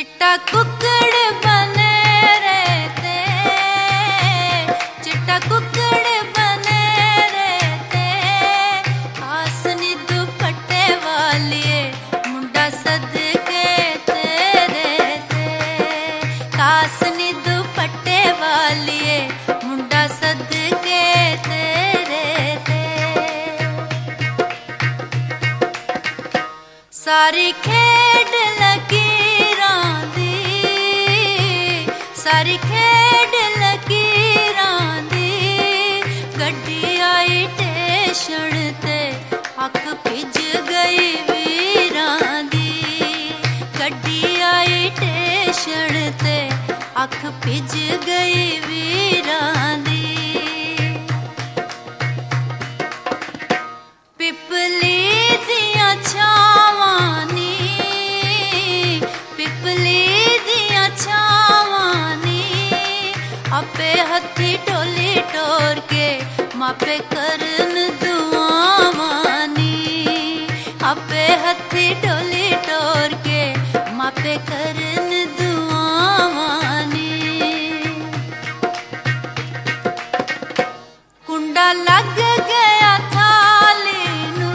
चिट्टा कुकड़ बने रहते, चिट्टा कुकड़ बने रहते, आसनी दुपट्टे वालिए मुंडा सदके तेरे थे, कासनी दुपट्टे वालिए मुंडा सदके तेरे थे। सारी खेड लकीरां दी, सारी खेड लकीरां दी, गड्डी आई टेशन ते अख भिज गई वीरां दी, गड्डी आई टेशन ते अख भिज गई वीरां दी। पिपली दियां छावां नी, पिपली दियां छावां नी, आपे हथी टोली टोर के मापे करन दुआवां नी, आपे हथी टोली टोर के मापे करन दुआवां नी। कुंडा लग गया थाली नू,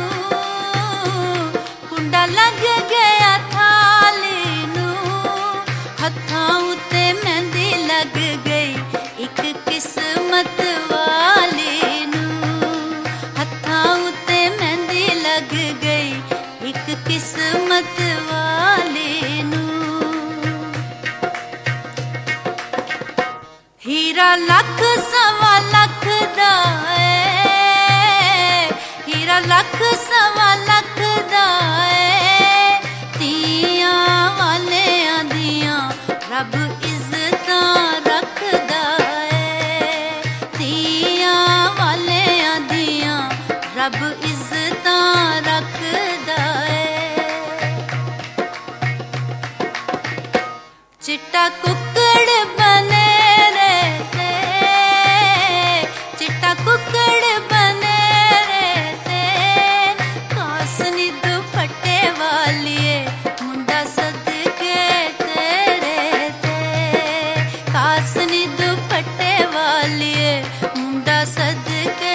कुंडा लग गया थाली नू, हत्थां उत्ते मेहंदी लग गई एक किस्मत वाली नू, हत्थां उत्ते मेहंदी लग गई एक किस्मत वाली नू। हीरा लख सवा लख दा ऐ, हीरा लख सवा लख दा ऐ, तियां वालियां दियां रब इज्जतां रखदा ऐ, तियां वालियां दियां रब इज्जतां रखदा ऐ। चिट्टा कुकड़ बने रहते, चिट्टा कुकड़ बने रहते, कासनी दुपट्टे वालिए मुंडा सदके तेरे थे, कासनी दुपट्टे वालिए मुंडा सदके